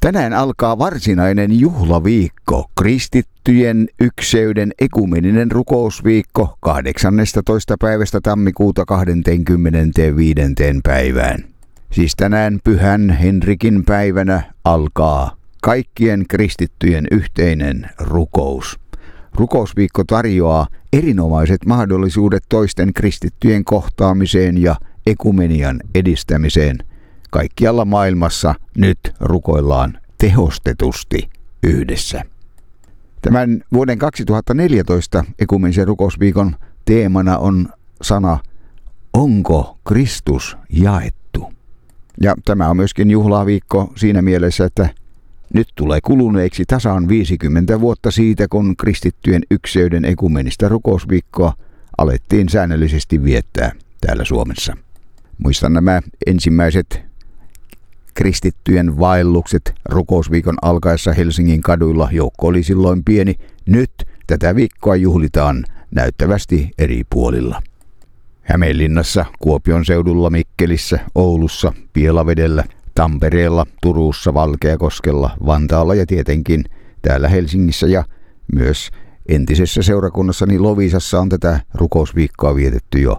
Tänään alkaa varsinainen juhlaviikko, kristittyjen ykseyden ekumeninen rukousviikko 18. päivästä tammikuuta 25. päivään. Siis tänään Pyhän Henrikin päivänä alkaa kaikkien kristittyjen yhteinen rukous. Rukousviikko tarjoaa erinomaiset mahdollisuudet toisten kristittyjen kohtaamiseen ja ekumenian edistämiseen. Kaikkialla maailmassa nyt rukoillaan tehostetusti yhdessä. Tämän vuoden 2014 ekumenisen rukousviikon teemana on sana "Onko Kristus jaettu?" Ja tämä on myöskin juhlaviikko siinä mielessä, että nyt tulee kuluneeksi tasan 50 vuotta siitä, kun kristittyjen ykseyden ekumenista rukousviikkoa alettiin säännöllisesti viettää täällä Suomessa. Muistan nämä ensimmäiset kristittyjen vaellukset rukousviikon alkaessa Helsingin kaduilla. Joukko oli silloin pieni. Nyt tätä viikkoa juhlitaan näyttävästi eri puolilla. Hämeenlinnassa, Kuopion seudulla, Mikkelissä, Oulussa, Pielavedellä, Tampereella, Turussa, Valkeakoskella, Vantaalla ja tietenkin täällä Helsingissä ja myös entisessä seurakunnassani Loviisassa on tätä rukousviikkoa vietetty jo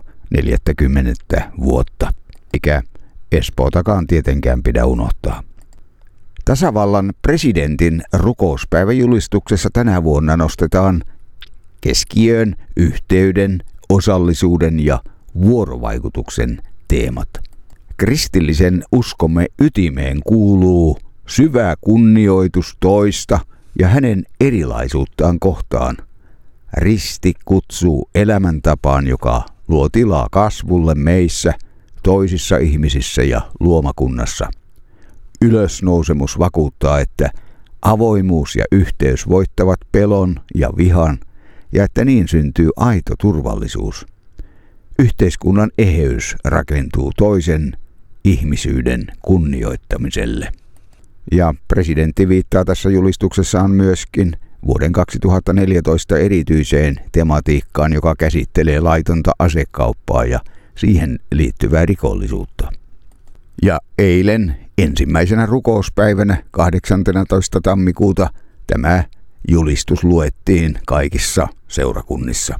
40 vuotta. Eikä Espootakaan tietenkään pidä unohtaa. Tasavallan presidentin rukouspäiväjulistuksessa tänä vuonna nostetaan keskiöön yhteyden, osallisuuden ja vuorovaikutuksen teemat. Kristillisen uskomme ytimeen kuuluu syvä kunnioitus toista ja hänen erilaisuuttaan kohtaan. Risti kutsuu elämäntapaan, joka luo tilaa kasvulle meissä, toisissa ihmisissä ja luomakunnassa. Ylösnousemus vakuuttaa, että avoimuus ja yhteys voittavat pelon ja vihan ja että niin syntyy aito turvallisuus. Yhteiskunnan eheys rakentuu toisen ihmisyyden kunnioittamiselle. Ja presidentti viittaa tässä julistuksessaan myöskin vuoden 2014 erityiseen tematiikkaan, joka käsittelee laitonta asekauppaa ja siihen liittyvää rikollisuutta. Ja eilen ensimmäisenä rukouspäivänä 18. tammikuuta tämä julistus luettiin kaikissa seurakunnissa.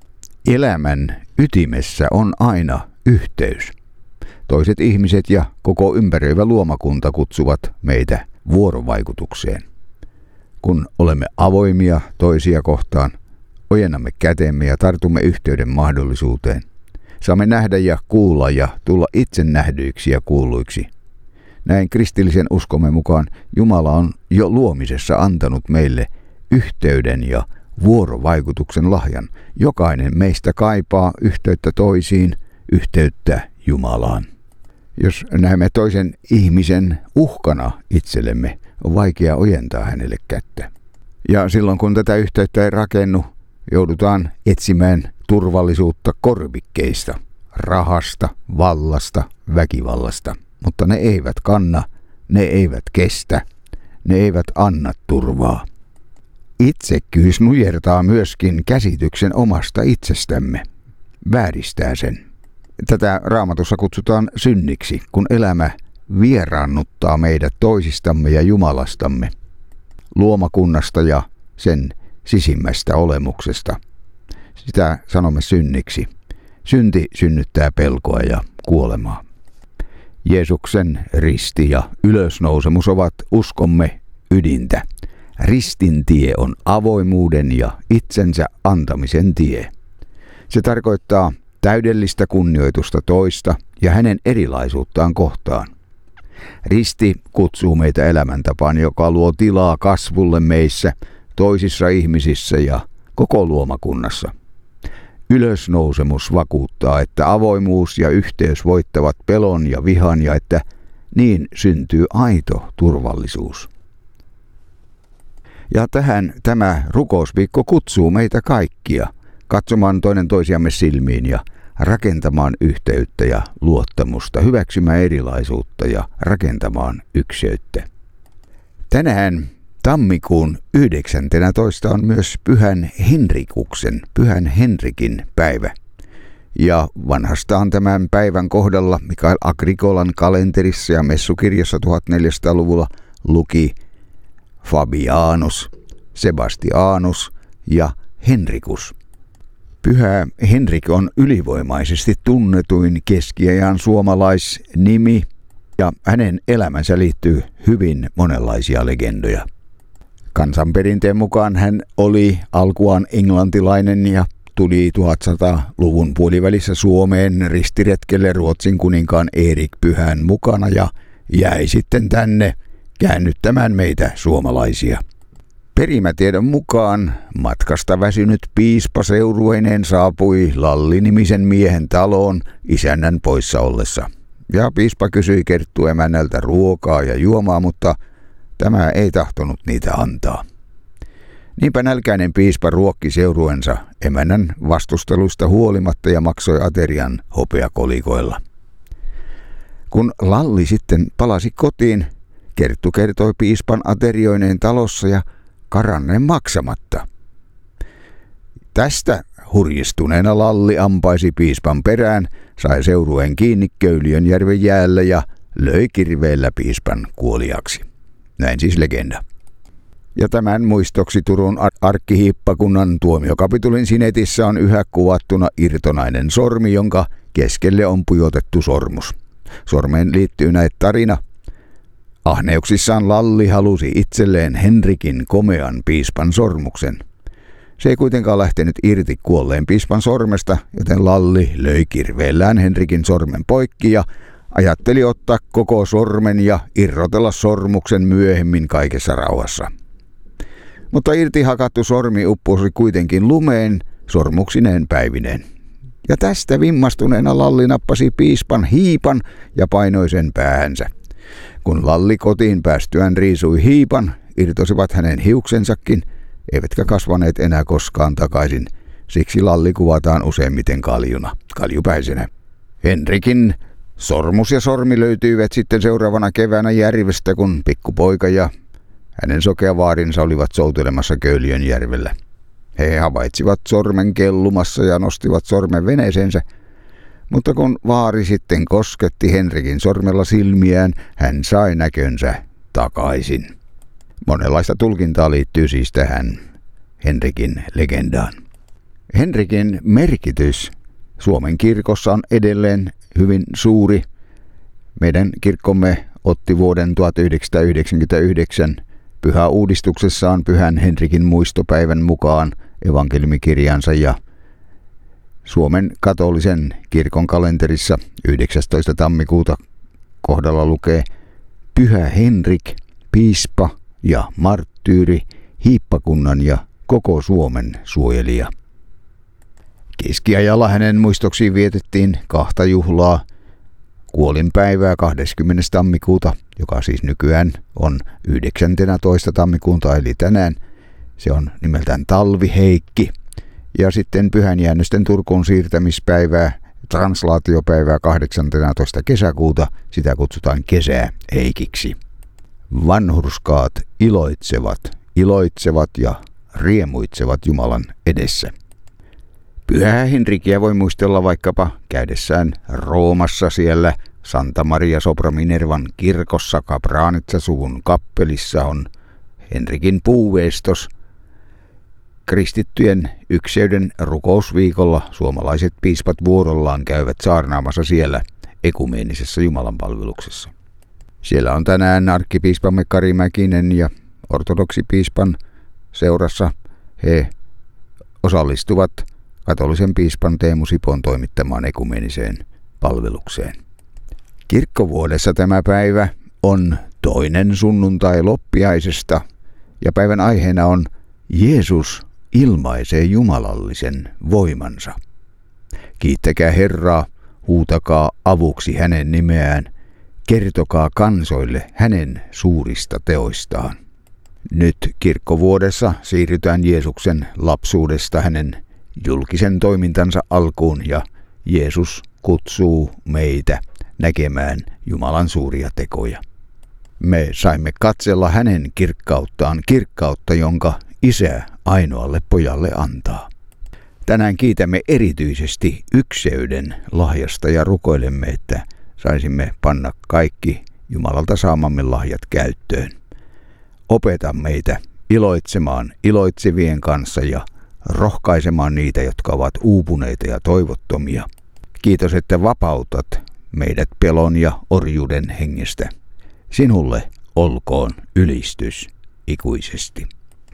Elämän ytimessä on aina yhteys. Toiset ihmiset ja koko ympäröivä luomakunta kutsuvat meitä vuorovaikutukseen. Kun olemme avoimia toisia kohtaan, ojennamme kätemme ja tartumme yhteyden mahdollisuuteen. Saamme nähdä ja kuulla ja tulla itse nähdyiksi ja kuulluiksi. Näin kristillisen uskomme mukaan Jumala on jo luomisessa antanut meille yhteyden ja vuorovaikutuksen lahjan. Jokainen meistä kaipaa yhteyttä toisiin, yhteyttä Jumalaan. Jos näemme toisen ihmisen uhkana itsellemme, on vaikea ojentaa hänelle kättä. Ja silloin kun tätä yhteyttä ei rakennu, joudutaan etsimään turvallisuutta korvikkeista, rahasta, vallasta, väkivallasta. Mutta ne eivät kanna, ne eivät kestä, ne eivät anna turvaa. Itsekkyys nujertaa myöskin käsityksen omasta itsestämme, vääristää sen. Tätä Raamatussa kutsutaan synniksi, kun elämä vieraannuttaa meidät toisistamme ja Jumalastamme, luomakunnasta ja sen sisimmästä olemuksesta. Sitä sanomme synniksi. Synti synnyttää pelkoa ja kuolemaa. Jeesuksen risti ja ylösnousemus ovat uskomme ydintä. Ristin tie on avoimuuden ja itsensä antamisen tie. Se tarkoittaa täydellistä kunnioitusta toista ja hänen erilaisuuttaan kohtaan. Risti kutsuu meitä elämäntapaan, joka luo tilaa kasvulle meissä, toisissa ihmisissä ja koko luomakunnassa. Ylösnousemus vakuuttaa, että avoimuus ja yhteys voittavat pelon ja vihan ja että niin syntyy aito turvallisuus. Ja tähän tämä rukousviikko kutsuu meitä kaikkia katsomaan toinen toisiamme silmiin ja rakentamaan yhteyttä ja luottamusta, hyväksymään erilaisuutta ja rakentamaan ykseyttä. Tänään tammikuun 19. on myös Pyhän Henrikuksen, Pyhän Henrikin päivä. Ja vanhastaan tämän päivän kohdalla Mikael Agricolan kalenterissa ja messukirjassa 1400-luvulla luki Fabianus, Sebastianus ja Henrikus. Pyhä Henrik on ylivoimaisesti tunnetuin keskiajan suomalaisnimi ja hänen elämänsä liittyy hyvin monenlaisia legendoja. Kansanperinteen mukaan hän oli alkuaan englantilainen ja tuli 1100-luvun puolivälissä Suomeen ristiretkelle Ruotsin kuninkaan Erik Pyhän mukana ja jäi sitten tänne käännyttämään meitä suomalaisia. Perimätiedon mukaan matkasta väsynyt piispa seurueineen saapui Lalli-nimisen miehen taloon isännän poissa ollessa. Ja piispa kysyi kerttuemännältä ruokaa ja juomaa, mutta tämä ei tahtonut niitä antaa. Niinpä nälkäinen piispa ruokki seuruensa emännän vastustelusta huolimatta ja maksoi aterian hopeakolikoilla. Kun Lalli sitten palasi kotiin, Kerttu kertoi piispan aterioineen talossa ja karanneen maksamatta. Tästä hurjistuneena Lalli ampaisi piispan perään, sai seuruen kiinni Köyliönjärven jäällä ja löi kirveellä piispan kuoliaksi. Näin siis legenda. Ja tämän muistoksi Turun arkkihiippakunnan tuomiokapitulin sinetissä on yhä kuvattuna irtonainen sormi, jonka keskelle on pujotettu sormus. Sormeen liittyy näet tarina. Ahneuksissaan Lalli halusi itselleen Henrikin komean piispan sormuksen. Se ei kuitenkaan lähtenyt irti kuolleen piispan sormesta, joten Lalli löi kirveellään Henrikin sormen poikki ja ajatteli ottaa koko sormen ja irrotella sormuksen myöhemmin kaikessa rauhassa. Mutta irti hakattu sormi upposi kuitenkin lumeen sormuksineen päivineen. Ja tästä vimmastuneena Lalli nappasi piispan hiipan ja painoi sen päähänsä. Kun Lalli kotiin päästyään riisui hiipan, irtosivat hänen hiuksensakin, eivätkä kasvaneet enää koskaan takaisin. Siksi Lalli kuvataan useimmiten kaljupäisenä. Henrikin sormus ja sormi löytyivät sitten seuraavana keväänä järvestä, kun pikkupoika ja hänen sokea vaarinsa olivat soutelemassa Köyliönjärvellä. He havaitsivat sormen kellumassa ja nostivat sormen veneeseensä, mutta kun vaari sitten kosketti Henrikin sormella silmiään, hän sai näkönsä takaisin. Monenlaista tulkintaa liittyy siis tähän Henrikin legendaan. Henrikin merkitys Suomen kirkossa on edelleen hyvin suuri. Meidän kirkkomme otti vuoden 1999 pyhäuudistuksessaan Pyhän Henrikin muistopäivän mukaan evankeliumikirjansa ja Suomen katolisen kirkon kalenterissa 19. tammikuuta kohdalla lukee Pyhä Henrik, piispa ja marttyyri, hiippakunnan ja koko Suomen suojelija. Keskiajalla hänen muistoksiin vietettiin 2 juhlaa. Kuolinpäivää 20. tammikuuta, joka siis nykyään on 19. tammikuuta eli tänään. Se on nimeltään Talviheikki. Ja sitten pyhänjäännösten Turkuun siirtämispäivää, translaatiopäivää 18. kesäkuuta, sitä kutsutaan kesäheikiksi. Vanhurskaat iloitsevat ja riemuitsevat Jumalan edessä. Pyhää Henrikiä voi muistella vaikkapa käydessään Roomassa siellä Santa Maria sopra Minervan kirkossa Kapranitsa-suvun kappelissa on Henrikin puuveestos. Kristittyjen ykseyden rukousviikolla suomalaiset piispat vuorollaan käyvät saarnaamassa siellä ekumeenisessa jumalanpalveluksessa. Siellä on tänään arkkipiispamme Kari Mäkinen ja ortodoksipiispan seurassa he osallistuvat katolisen piispan Teemu Sipon toimittamaan ekumeeniseen palvelukseen. Kirkkovuodessa tämä päivä on toinen sunnuntai loppiaisesta ja päivän aiheena on Jeesus ilmaisee jumalallisen voimansa. Kiittäkää Herraa, huutakaa avuksi hänen nimeään, kertokaa kansoille hänen suurista teoistaan. Nyt kirkkovuodessa siirrytään Jeesuksen lapsuudesta hänen julkisen toimintansa alkuun ja Jeesus kutsuu meitä näkemään Jumalan suuria tekoja. Me saimme katsella hänen kirkkauttaan, kirkkautta, jonka Isä ainoalle pojalle antaa. Tänään kiitämme erityisesti ykseyden lahjasta ja rukoilemme, että saisimme panna kaikki Jumalalta saamamme lahjat käyttöön. Opeta meitä iloitsemaan iloitsevien kanssa ja rohkaisemaan niitä, jotka ovat uupuneita ja toivottomia. Kiitos, että vapautat meidät pelon ja orjuuden hengestä. Sinulle olkoon ylistys ikuisesti.